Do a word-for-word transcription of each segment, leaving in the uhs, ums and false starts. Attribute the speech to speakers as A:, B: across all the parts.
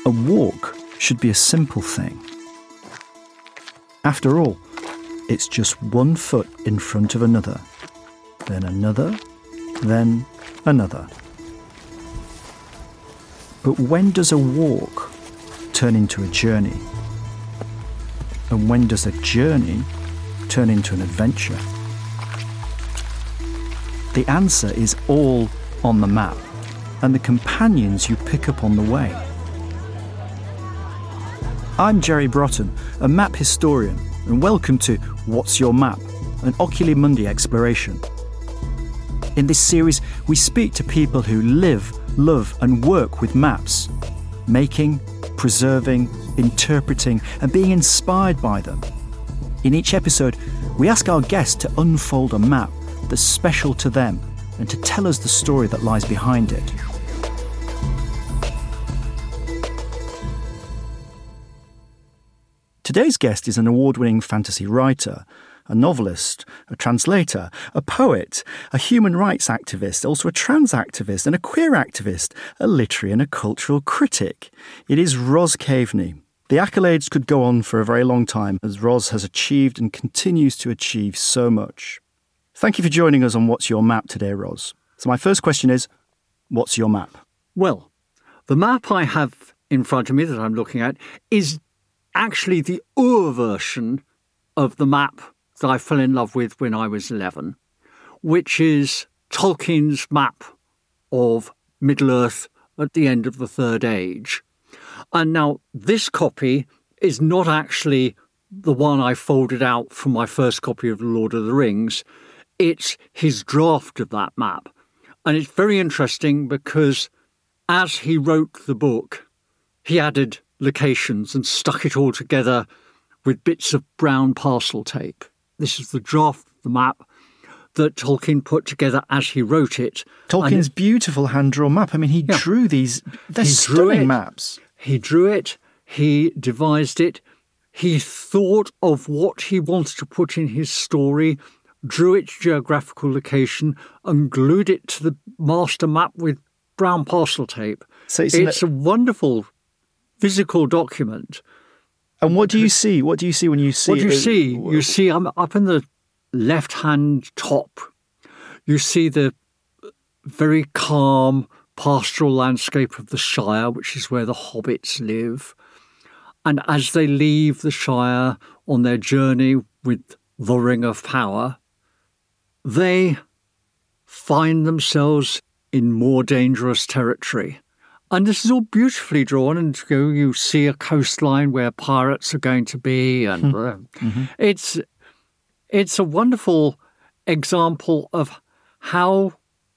A: A walk should be a simple thing. After all, it's just one foot in front of another, then another, then another. But when does a walk turn into a journey? And when does a journey turn into an adventure? The answer is all on the map and the companions you pick up on the way. I'm Jerry Brotton, a map historian, and welcome to What's Your Map, an Oculi Mundi exploration. In this series, we speak to people who live, love and work with maps, making, preserving, interpreting and being inspired by them. In each episode, we ask our guests to unfold a map that's special to them and to tell us the story that lies behind it. Today's guest is an award-winning fantasy writer, a novelist, a translator, a poet, a human rights activist, also a trans activist and a queer activist, a literary and a cultural critic. It is Ros Kaveney. The accolades could go on for a very long time, as Ros has achieved and continues to achieve so much. Thank you for joining us on What's Your Map today, Ros. So my first question is, what's your map?
B: Well, the map I have in front of me that I'm looking at is actually the Ur version of the map that I fell in love with when I was eleven, which is Tolkien's map of Middle-earth at the end of the Third Age. And now this copy is not actually the one I folded out from my first copy of The Lord of the Rings. It's his draft of that map. And it's very interesting because as he wrote the book, he added locations and stuck it all together with bits of brown parcel tape. This is the draft of the map that Tolkien put together as he wrote it.
A: Tolkien's
B: it,
A: beautiful hand-drawn map. I mean, he yeah. drew these, they're
B: he
A: stunning
B: it,
A: maps.
B: He drew it, he devised it, he thought of what he wanted to put in his story, drew its geographical location and glued it to the master map with brown parcel tape.
A: So it's,
B: it's
A: an,
B: a wonderful physical document.
A: And what do you see? What do you see when you see
B: What do you
A: it?
B: see? You see, I'm up in the left-hand top. You see the very calm pastoral landscape of the Shire, which is where the hobbits live. And as they leave the Shire on their journey with the Ring of Power, they find themselves in more dangerous territory. And this is all beautifully drawn, and you, know, you see a coastline where pirates are going to be, and uh, mm-hmm. it's it's a wonderful example of how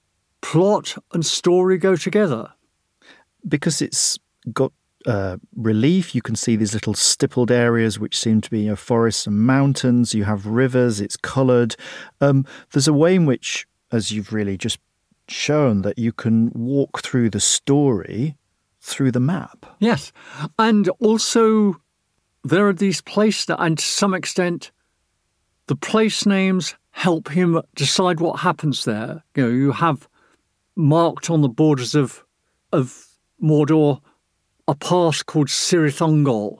B: plot and story go together.
A: Because it's got uh, relief, you can see these little stippled areas which seem to be you know, forests and mountains. You have rivers. It's coloured. Um, there's a way in which, as you've really just shown, that you can walk through the story through the map.
B: Yes. And also there are these places that, and to some extent, the place names help him decide what happens there. You know, you have marked on the borders of of Mordor a pass called Cirith Ungol,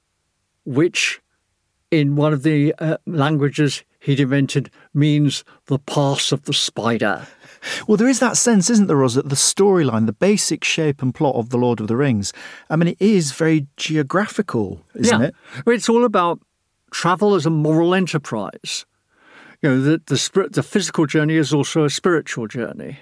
B: which in one of the uh, languages he'd invented means the pass of the spider.
A: Well, there is that sense, isn't there, Ros, that the storyline, the basic shape and plot of The Lord of the Rings, I mean, it is very geographical, isn't
B: yeah.
A: it?
B: It's all about travel as a moral enterprise. You know, the, the, spirit, the physical journey is also a spiritual journey.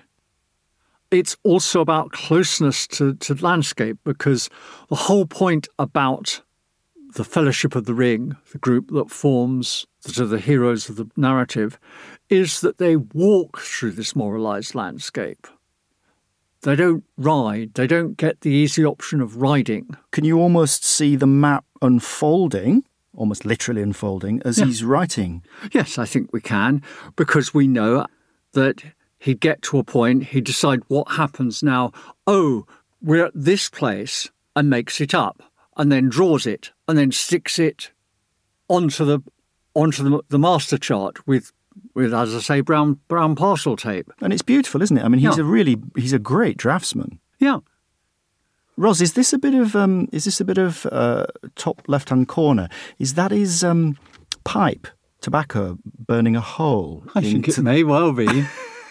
B: It's also about closeness to, to landscape, because the whole point about the Fellowship of the Ring, the group that forms, that are the heroes of the narrative, is that they walk through this moralised landscape. They don't ride. They don't get the easy option of riding.
A: Can you almost see the map unfolding, almost literally unfolding, as yeah. he's writing?
B: Yes, I think we can, because we know that he'd get to a point, he'd decide what happens now. Oh, we're at this place, and makes it up, and then draws it, and then sticks it onto the onto the, the master chart with, with, as I say, brown brown parcel tape.
A: And it's beautiful, isn't it? I mean, he's
B: yeah.
A: a really, he's a great draftsman.
B: Yeah.
A: Ros, is this a bit of um, is this a bit of uh, top left-hand corner? Is that his um, pipe, tobacco, burning a hole?
B: I think it may well be.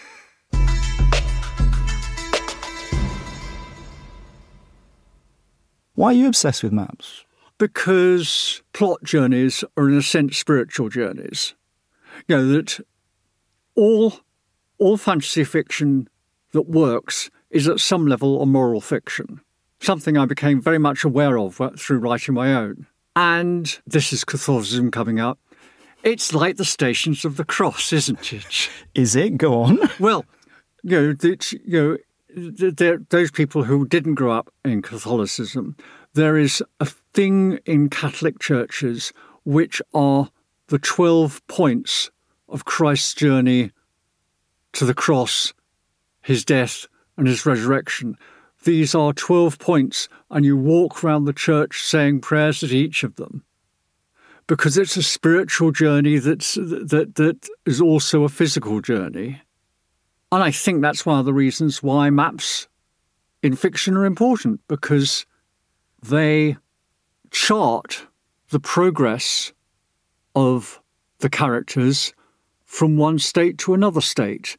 A: Why are you obsessed with maps?
B: Because plot journeys are, in a sense, spiritual journeys. You know, that all, all fantasy fiction that works is at some level a moral fiction, something I became very much aware of through writing my own. And this is Catholicism coming up. It's like the Stations of the Cross, isn't it?
A: Is it? Go on.
B: Well, you know, that, you know, there, those people who didn't grow up in Catholicism, there is a thing in Catholic churches which are the twelve points of Christ's journey to the cross, his death and his resurrection. These are twelve points, and you walk around the church saying prayers at each of them, because it's a spiritual journey that's, that that is also a physical journey. And I think that's one of the reasons why maps in fiction are important, because they chart the progress of the characters from one state to another state,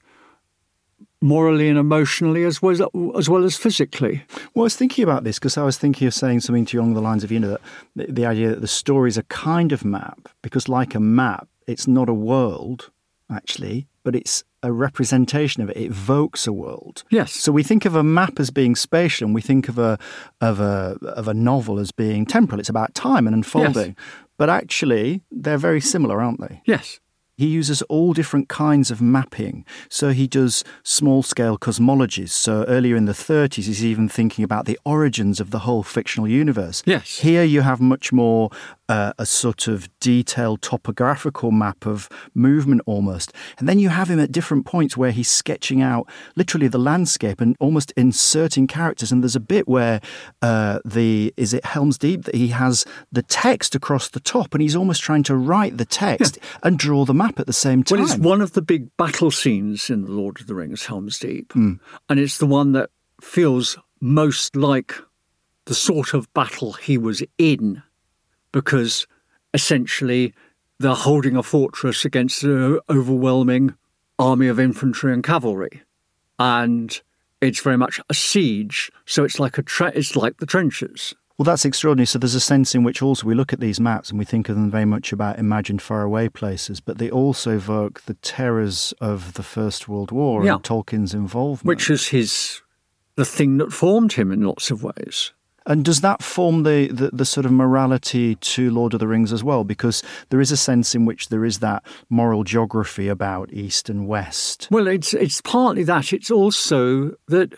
B: morally and emotionally, as well as, as well as physically.
A: Well, I was thinking about this because I was thinking of saying something to you along the lines of, you know, that the, the idea that the story is a kind of map, because like a map, it's not a world, actually, but it's a representation of it. It evokes a world.
B: Yes.
A: So we think of a map as being spatial, and we think of a of a of a novel as being temporal. It's about time and unfolding. Yes. But actually, they're very similar, aren't they?
B: Yes.
A: He uses all different kinds of mapping. So he does small-scale cosmologies. So earlier in the thirties, he's even thinking about the origins of the whole fictional universe.
B: Yes.
A: Here you have much more uh, a sort of detailed topographical map of movement almost. And then you have him at different points where he's sketching out literally the landscape and almost inserting characters. And there's a bit where uh, the, is it Helm's Deep, that he has the text across the top and he's almost trying to write the text yeah. and draw the map at the same time.
B: Well, it's one of the big battle scenes in The Lord of the Rings, Helm's Deep. Mm. And it's the one that feels most like the sort of battle he was in, because essentially they're holding a fortress against an overwhelming army of infantry and cavalry. And it's very much a siege, so it's like a tre- it's like the trenches.
A: Well, that's extraordinary. So there's a sense in which also we look at these maps and we think of them very much about imagined faraway places, but they also evoke the terrors of the First World War yeah. and Tolkien's involvement.
B: Which is his the thing that formed him in lots of ways.
A: And does that form the, the, the sort of morality to Lord of the Rings as well? Because there is a sense in which there is that moral geography about East and West.
B: Well, it's it's partly that. It's also that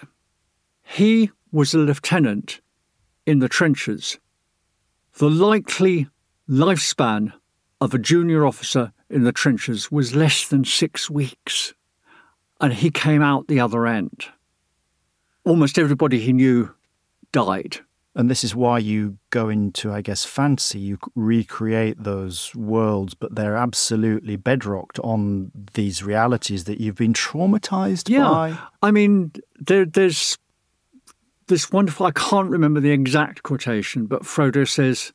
B: he was a lieutenant in the trenches. The likely lifespan of a junior officer in the trenches was less than six weeks. And he came out the other end. Almost everybody he knew died.
A: And this is why you go into, I guess, fantasy. You recreate those worlds, but they're absolutely bedrocked on these realities that you've been traumatized
B: yeah.
A: by.
B: I mean, there, there's this wonderful, I can't remember the exact quotation, but Frodo says,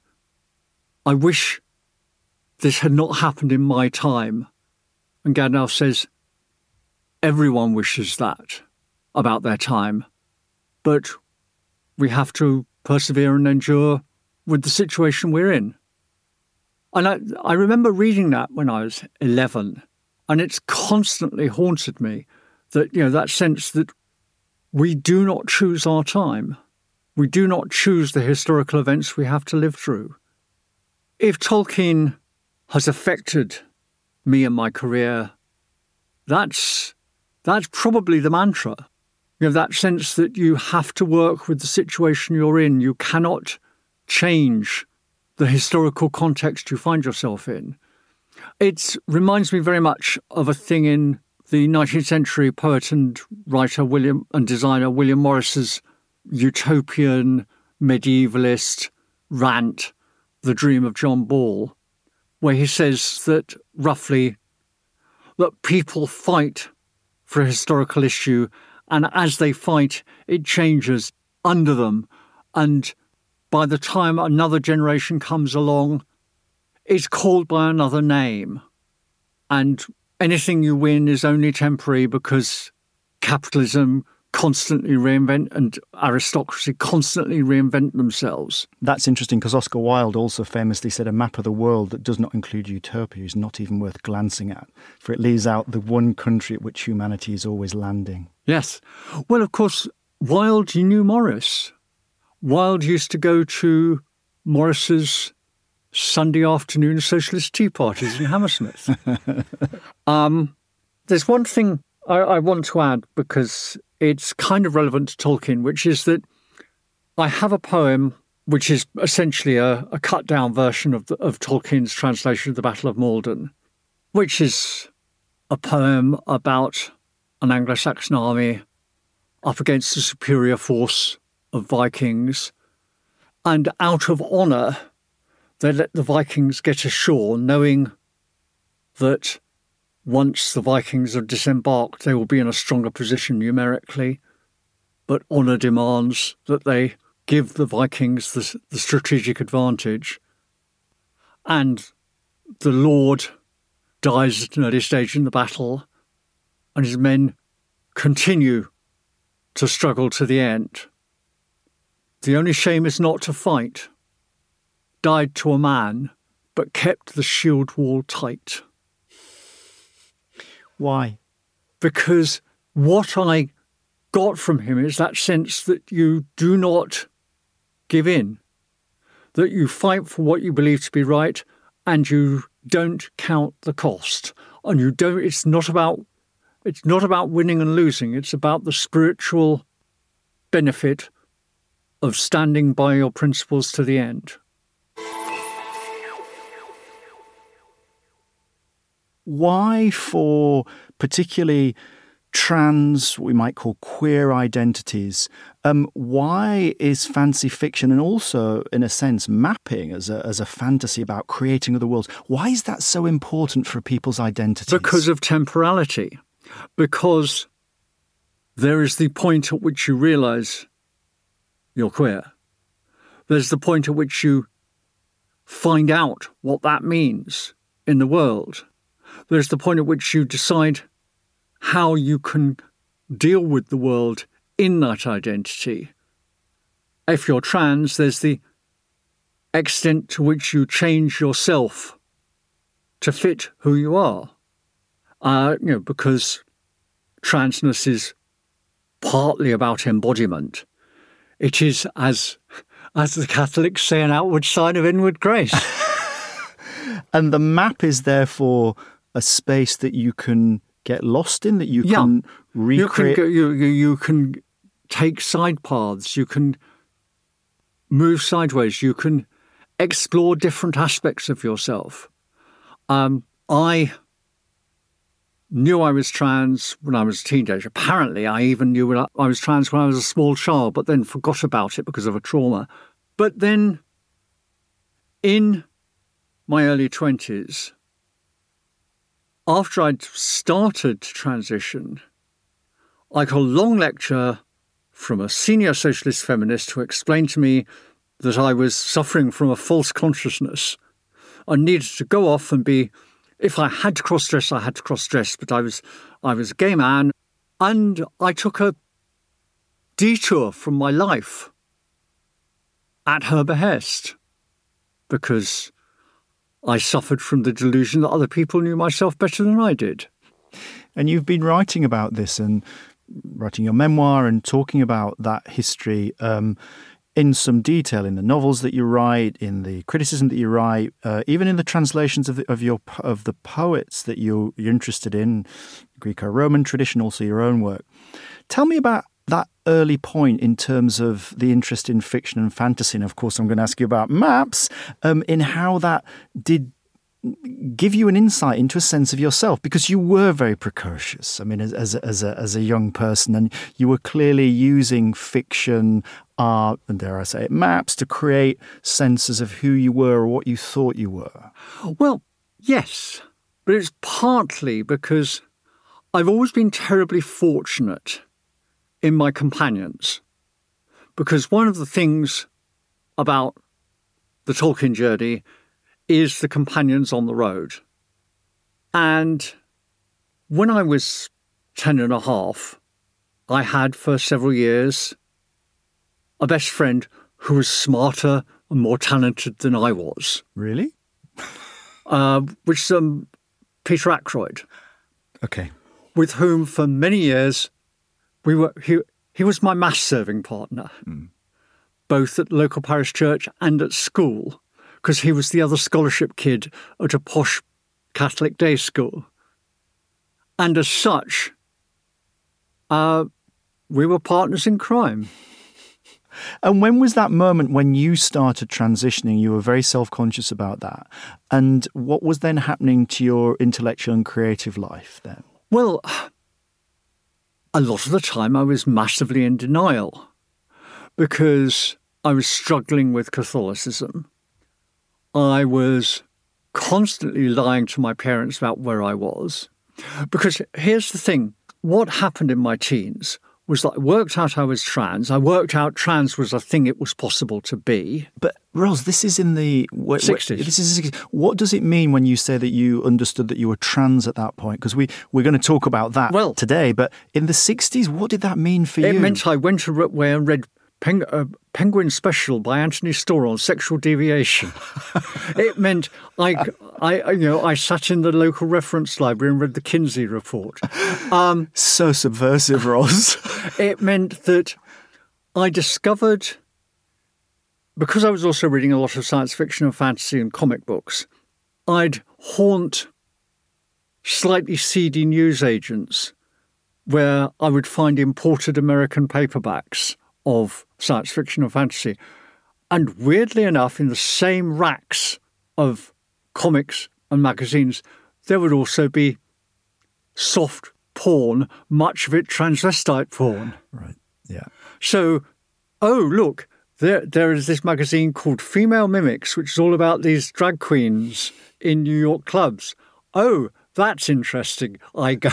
B: I wish this had not happened in my time. And Gandalf says, everyone wishes that about their time, but we have to persevere and endure with the situation we're in. And I, I remember reading that when I was eleven, and it's constantly haunted me, that, you know, that sense that we do not choose our time. We do not choose the historical events we have to live through. If Tolkien has affected me and my career, that's that's probably the mantra. You know, that sense that you have to work with the situation you're in. You cannot change the historical context you find yourself in. It reminds me very much of a thing in the nineteenth century poet and writer William and designer William Morris's utopian medievalist rant, The Dream of John Ball, where he says that roughly that people fight for a historical issue, and as they fight, it changes under them, And by the time another generation comes along, it's called by another name. And anything you win is only temporary because capitalism constantly reinvent and aristocracy constantly reinvent themselves.
A: That's interesting because Oscar Wilde also famously said a map of the world that does not include utopia is not even worth glancing at, for it leaves out the one country at which humanity is always landing.
B: Yes. Well, of course, Wilde, you knew Morris. Wilde used to go to Morris's Sunday afternoon socialist tea parties in Hammersmith. um, there's one thing I, I want to add because it's kind of relevant to Tolkien, which is that I have a poem which is essentially a, a cut-down version of, the, of Tolkien's translation of the Battle of Maldon, which is a poem about an Anglo-Saxon army up against a superior force of Vikings, and out of honour, they let the Vikings get ashore, knowing that once the Vikings are disembarked, they will be in a stronger position numerically. But honour demands that they give the Vikings the, the strategic advantage. And the Lord dies at an early stage in the battle, and his men continue to struggle to the end. The only shame is not to fight. Died to a man, but kept the shield wall tight.
A: Why?
B: Because what I got from him is that sense that you do not give in, that you fight for what you believe to be right, and you don't count the cost. And you don't. It's not about. It's not about winning and losing. It's about the spiritual benefit of standing by your principles to the end.
A: Why, for particularly trans, what we might call queer identities, um, why is fantasy fiction and also, in a sense, mapping as a, as a fantasy about creating other worlds, why is that so important for people's identities?
B: Because of temporality. Because there is the point at which you realise you're queer. There's the point at which you find out what that means in the world. There's the point at which you decide how you can deal with the world in that identity. If you're trans, there's the extent to which you change yourself to fit who you are. Uh, you know, because transness is partly about embodiment. It is, as as the Catholics say, an outward sign of inward grace.
A: And the map is therefore a space that you can get lost in, that you
B: yeah.
A: can recreate.
B: You can, go, you, you, you can take side paths. You can move sideways. You can explore different aspects of yourself. Um, I knew I was trans when I was a teenager. Apparently, I even knew I was trans when I was a small child, but then forgot about it because of a trauma. But then, in my early twenties, after I'd started to transition, I got a long lecture from a senior socialist feminist who explained to me that I was suffering from a false consciousness. I needed to go off and be, if I had to cross-dress, I had to cross-dress, but I was, I was a gay man, and I took a detour from my life at her behest because I suffered from the delusion that other people knew myself better than I did.
A: And you've been writing about this and writing your memoir and talking about that history um, in some detail in the novels that you write, in the criticism that you write, uh, even in the translations of the, of your of the poets that you, you're interested in, Greco-Roman tradition, also your own work. Tell me about that early point in terms of the interest in fiction and fantasy. And of course, I'm going to ask you about maps, um, in how that did give you an insight into a sense of yourself, because you were very precocious. I mean, as, as, a, as, a, as a young person, and you were clearly using fiction, art, and dare I say it, maps to create senses of who you were or what you thought you were.
B: Well, yes, but it's partly because I've always been terribly fortunate in my companions, because one of the things about the Tolkien journey is the companions on the road. And when I was ten and a half, I had for several years a best friend who was smarter and more talented than I was.
A: Really?
B: uh, which is um, Peter Ackroyd.
A: Okay.
B: With whom for many years we were. He, he was my mass serving partner, mm. both at local parish church and at school, because he was the other scholarship kid at a posh Catholic day school. And as such, uh, we were partners in crime.
A: And when was that moment when you started transitioning? You were very self-conscious about that. And what was then happening to your intellectual and creative life then?
B: Well, a lot of the time I was massively in denial because I was struggling with Catholicism. I was constantly lying to my parents about where I was. Because here's the thing, what happened in my teens was that I worked out I was trans. I worked out trans was a thing it was possible to be.
A: But, Ros, this is in the... Wh-
B: sixties.
A: Wh- this is sixties. What does it mean when you say that you understood that you were trans at that point? Because we, we're going to talk about that well, today. But in the sixties, what did that mean for
B: it
A: you?
B: It meant I went away and read Peng- uh, Penguin Special by Anthony Storr on sexual deviation. It meant I, I, you know, I sat in the local reference library and read the Kinsey report. Um,
A: so subversive, Ros.
B: It meant that I discovered, because I was also reading a lot of science fiction and fantasy and comic books, I'd haunt slightly seedy newsagents where I would find imported American paperbacks of science fiction and fantasy. And weirdly enough, in the same racks of comics and magazines, there would also be soft porn, much of it transvestite porn.
A: Right, yeah.
B: So, oh, look, there there is this magazine called Female Mimics, which is all about these drag queens in New York clubs. Oh, that's interesting. I go.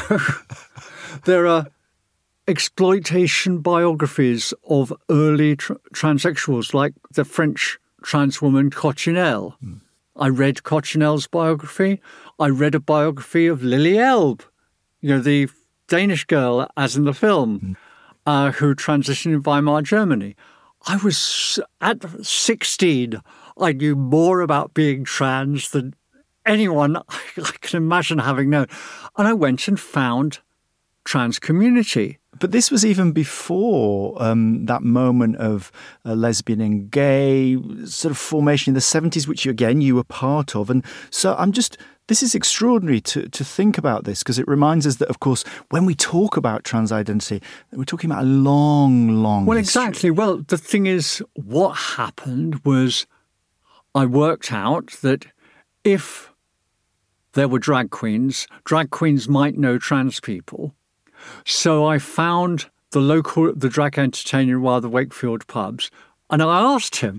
B: There are exploitation biographies of early tr- transsexuals, like the French trans woman Coccinelle. Mm. I read Coccinelle's biography. I read a biography of Lily Elbe, you know, the Danish girl, as in the film, mm. uh, who transitioned in Weimar Germany. I was, at sixteen, I knew more about being trans than anyone I can imagine having known. And I went and found trans community.
A: But this was even before um, that moment of uh, lesbian and gay sort of formation in the seventies, which, again, you were part of. And so I'm just, this is extraordinary to, to think about this, because it reminds us that, of course, when we talk about trans identity, we're talking about a long, long
B: Well,
A: history.
B: exactly. Well, the thing is, what happened was I worked out that if there were drag queens, drag queens might know trans people. So I found the local, the drag entertainer in one of the Wakefield pubs, and I asked him.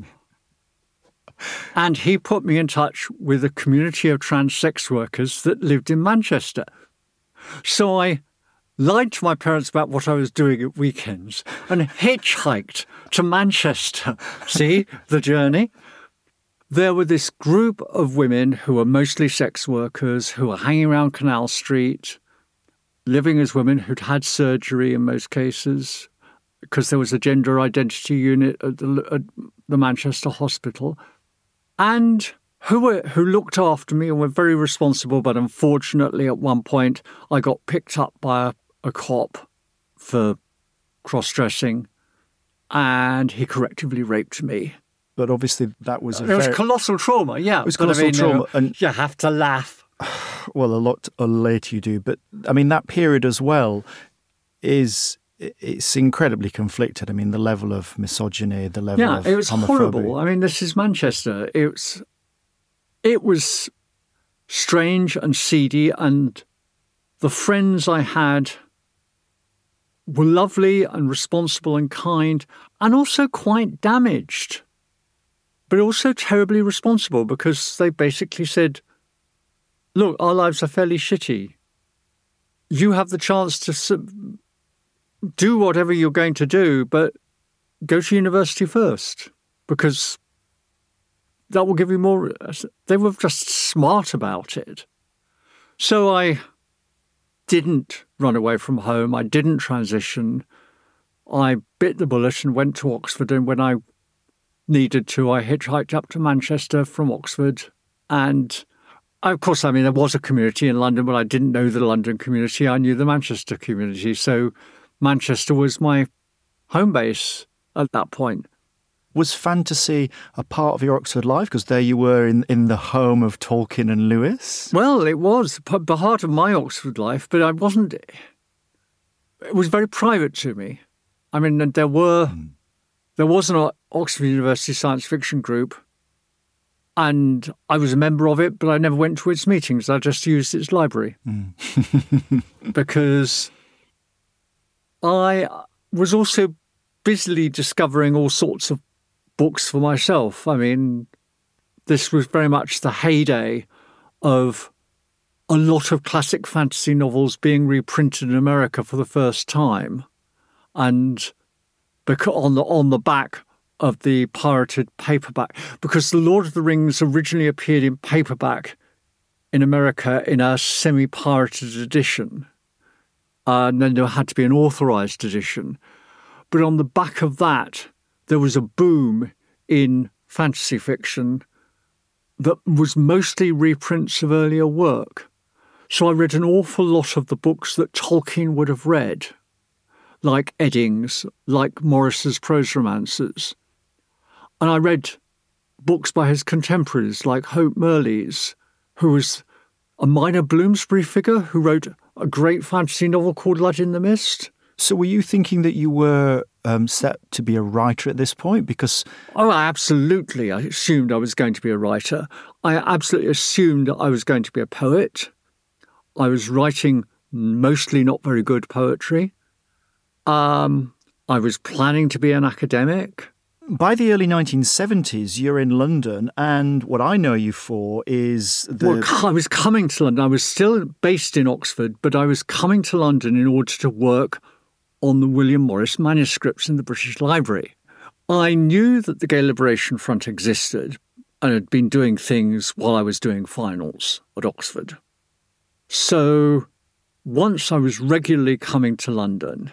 B: And he put me in touch with a community of trans sex workers that lived in Manchester. So I lied to my parents about what I was doing at weekends and hitchhiked to Manchester. See the journey? There were this group of women who were mostly sex workers, who were hanging around Canal Street, living as women who'd had surgery in most cases, because there was a gender identity unit at the, at the Manchester Hospital, and who were who looked after me and were very responsible. But unfortunately, at one point, I got picked up by a, a cop for cross-dressing, and he correctively raped me.
A: But obviously, that was a
B: it
A: very...
B: was colossal trauma. Yeah,
A: it was
B: but
A: colossal
B: I mean,
A: trauma,
B: you know,
A: and
B: you have to laugh.
A: Well, a lot later you do, but I mean that period as well is it's incredibly conflicted. I mean the level of misogyny, the level
B: yeah,
A: of
B: it was
A: homophobia.
B: horrible. I mean, this is Manchester. It was, it was strange and seedy, and the friends I had were lovely and responsible and kind, and also quite damaged, but also terribly responsible, because they basically said, look, our lives are fairly shitty. You have the chance to sub- do whatever you're going to do, but go to university first, because that will give you more. They were just smart about it. So I didn't run away from home. I didn't transition. I bit the bullet and went to Oxford. And when I needed to, I hitchhiked up to Manchester from Oxford. And of course, I mean, there was a community in London, but I didn't know the London community. I knew the Manchester community. So Manchester was my home base at that point.
A: Was fantasy a part of your Oxford life? Because there you were in, in the home of Tolkien and Lewis.
B: Well, it was the heart of my Oxford life, but I wasn't... It was very private to me. I mean, there were... Mm. There was an Oxford University science fiction group, and I was a member of it, but I never went to its meetings. I just used its library. Mm. Because I was also busily discovering all sorts of books for myself. I mean, this was very much the heyday of a lot of classic fantasy novels being reprinted in America for the first time, and because on the on the back of the pirated paperback, because The Lord of the Rings originally appeared in paperback in America in a semi-pirated edition, uh, and then there had to be an authorized edition. But on the back of that, there was a boom in fantasy fiction that was mostly reprints of earlier work. So I read an awful lot of the books that Tolkien would have read, like Eddings, like Morris's prose romances. And I read books by his contemporaries, like Hope Mirrlees, who was a minor Bloomsbury figure who wrote a great fantasy novel called Blood in the Mist.
A: So were you thinking that you were um, set to be a writer at this point? Because
B: Oh, absolutely. I assumed I was going to be a writer. I absolutely assumed I was going to be a poet. I was writing mostly not very good poetry. Um, I was planning to be an academic.
A: By the early nineteen seventies, you're in London, and what I know you for is the...
B: Well, I was coming to London. I was still based in Oxford, but I was coming to London in order to work on the William Morris manuscripts in the British Library. I knew that the Gay Liberation Front existed and had been doing things while I was doing finals at Oxford. So once I was regularly coming to London,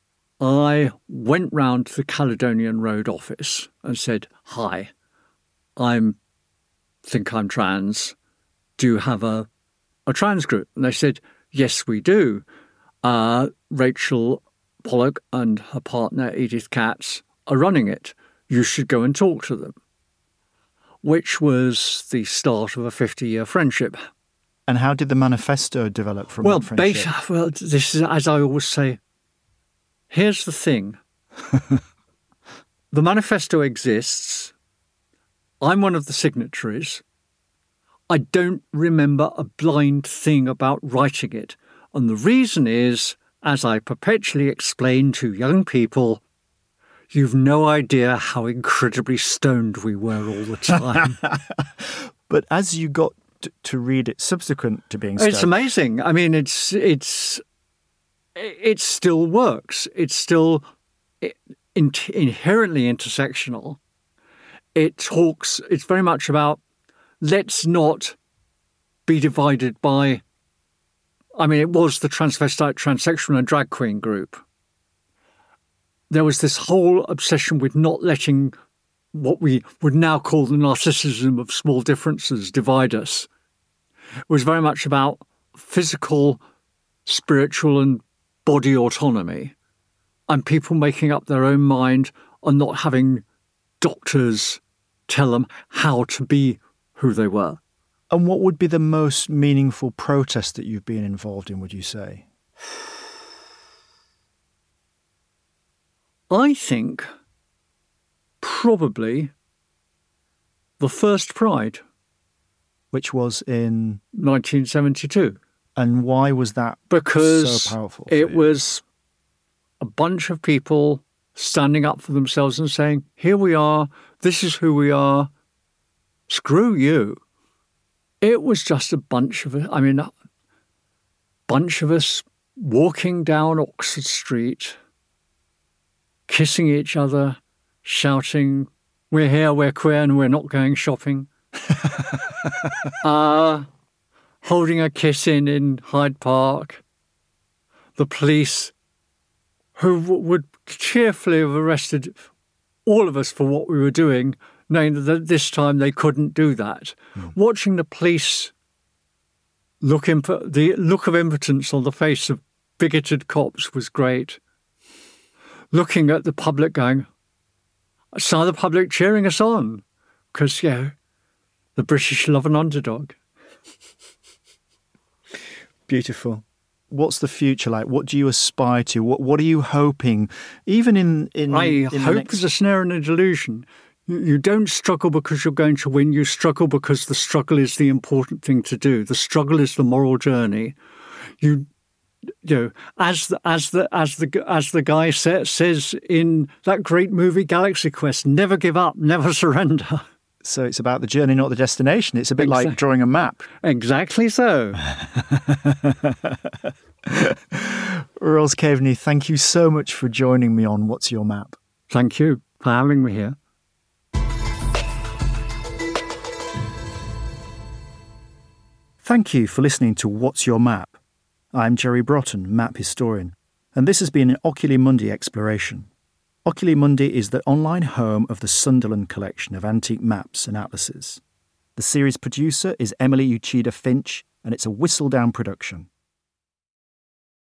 B: I went round to the Caledonian Road office and said, "Hi, I think I'm trans. Do you have a, a trans group?" And they said, "Yes, we do. Uh, Rachel Pollock and her partner, Edith Katz, are running it. You should go and talk to them," which was the start of a fifty-year friendship.
A: And how did the manifesto develop from
B: well,
A: that friendship?
B: Bas- well, this is, as I always say, here's the thing. The manifesto exists. I'm one of the signatories. I don't remember a blind thing about writing it. And the reason is, as I perpetually explain to young people, you've no idea how incredibly stoned we were all the time.
A: But as you got t- to read it subsequent to being stoned...
B: It's amazing. I mean, it's it's it still works. It's still in- inherently intersectional. It talks, it's very much about, let's not be divided by... I mean, it was the transvestite, transsexual and drag queen group. There was this whole obsession with not letting what we would now call the narcissism of small differences divide us. It was very much about physical, spiritual and body autonomy, and people making up their own mind and not having doctors tell them how to be who they were.
A: And what would be the most meaningful protest that you've been involved in, would you say?
B: I think probably the first Pride.
A: Which was in?
B: nineteen seventy-two.
A: And why was that
B: because
A: so powerful?
B: It was a bunch of people standing up for themselves and saying, here we are, this is who we are, screw you. It was just a bunch of, I mean, a bunch of us walking down Oxford Street, kissing each other, shouting, "We're here, we're queer, and we're not going shopping." uh, holding a kiss in in Hyde Park. The police, who w- would cheerfully have arrested all of us for what we were doing, knowing that this time they couldn't do that. Mm. Watching the police look imp- the look of impotence on the face of bigoted cops was great. Looking at the public going, I saw the public cheering us on, because, yeah, the British love an underdog.
A: Beautiful. What's the future like? What do you aspire to? What What are you hoping? Even in in
B: I
A: in
B: hope
A: next...
B: is a snare and a delusion. You, you don't struggle because you're going to win. You struggle because the struggle is the important thing to do. The struggle is the moral journey. You, you know, as the as the as the as the guy sa- says in that great movie Galaxy Quest, never give up, never surrender.
A: So it's about the journey, not the destination. It's a bit exactly. like drawing a map.
B: Exactly so.
A: Ros Kaveney, thank you so much for joining me on What's Your Map?
B: Thank you for having me here.
A: Thank you for listening to What's Your Map? I'm Jerry Broughton, map historian, and this has been an Oculi Mundi exploration. Oculi Mundi is the online home of the Sunderland collection of antique maps and atlases. The series producer is Emily Uchida Finch, and it's a Whistledown production.